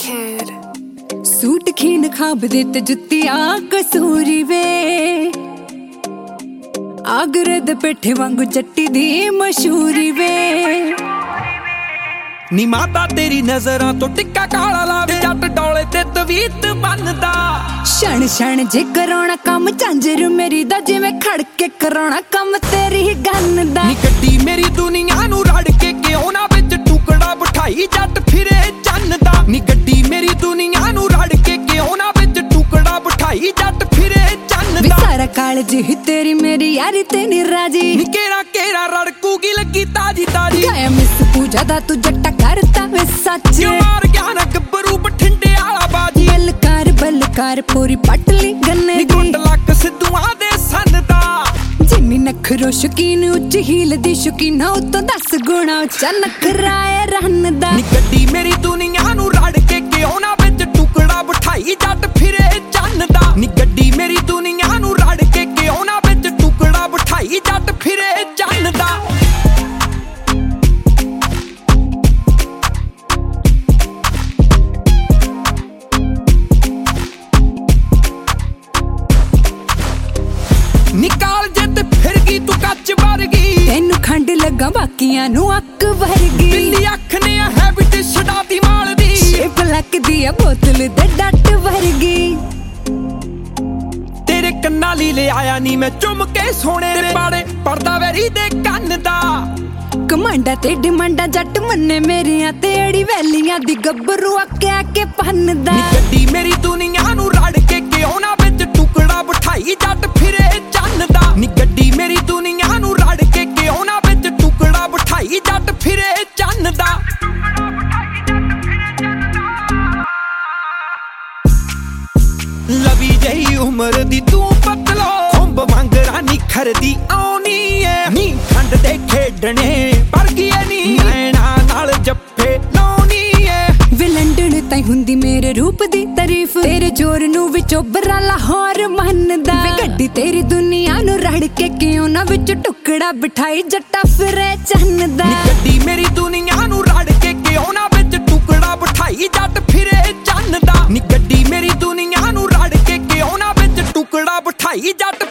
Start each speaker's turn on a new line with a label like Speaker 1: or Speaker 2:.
Speaker 1: kid.
Speaker 2: Suit खीन खाब दे ते जुत्तियां कसूरी वे आगरे दे पेठे वांगू जट्टी दी मशहूरी वे
Speaker 3: नी माता तेरी नजरां तो टिक्का काला लावे जट डोले ते तवीत बनदा
Speaker 2: क्षण क्षण जे कराउणा काम झांजर मेरी दा जिवें खड़ के कराउणा काम तेरी गन दा
Speaker 3: नी गड्डी मेरी दुनिया नू रड़ के क्यों ना विच टुकड़ा बिठाई जट फिरे चन्न दा नी गड्डी मेरी दुनिया नू रड़ के क्यों ना विच टुकड़ा बिठाई जट फिरे चन्न दा
Speaker 2: सारा कालज ही तेरी मेरी यारी ते नी राजी
Speaker 3: नी केरा केरा रड़कूगी लगी ताजी ताजी
Speaker 2: गाया मिस पूजा दा तू जट्टा करता वे सच
Speaker 3: क्यों मार गया ना गब्बरू बठिंडे आला बाजी
Speaker 2: बलकार पूरी पटली गन्ने
Speaker 3: नी गुंड लक सिद्धूआं दे सन दा
Speaker 2: जिन्नी नखरो शकीन उच्च हील दी शकीन उतों 10 गुणा उच्चा नखराए रन दा
Speaker 3: नी गड्डी मेरी दुनिया नू रड़ के क्यों ना विच टुकड़ा बिठाई जट फिरे चन्न दा नी गड्डी मेरी दुनिया नू रड़ के क्यों ना विच टुकड़ा बिठाई जट फिरे चन्न दा निकाल जत फिर गई तू कच्च वर्गी
Speaker 2: तेनू खंड लगा बाकियां नू अक वर्गी
Speaker 3: बिल्ली अख ने हैबिट छडाती माल दी
Speaker 2: शेप लकदी आ बोतल दे डट वर्गी
Speaker 3: तेरे कन्ना ली ले आया नी मैं चुम के सोने दे पाड़े पड़दा वेरी दे कन्न दा
Speaker 2: कमांडा ते डिमांडा जट मन्ने मेरियां तेड़ी वैलियां दी गब्बरू आके आके पन्नदा
Speaker 3: नी गड्डी मेरी दुनिया नू रड़ के क्यों ना विच टुकड़ा बिठाई जट फिरे चन्न दा नी गड्डी मेरी दुनिया नू रड़ के क्यों ना विच टुकड़ा बिठाई जट फिरे चन्न दा लवी जही उम्र दी तू पतलो खुंब वांगरा निखरदी आउनी ऐ नी ठंड दे खेडने पर गिए नी नैना नाल जप्फे लाउनी ऐ
Speaker 2: वे लंडन ताई हुंदी मेरे रूप दी तारीफ तेरे जोर नू विचों बरा लाहौर मनदा वे गड्डी तेरी दुनिया नू रड़ के क्यों ना विच टुकड़ा बिठाई जट्टा फिरे चन्न दा
Speaker 3: नी गड्डी मेरी दुनिया नू रड़ के क्यों ना विच टुकड़ा बिठाई जट फिरे चन्न दा नी गड्डी मेरी दुनिया नू रड़ के क्यों ना विच टुकड़ा बिठाई जट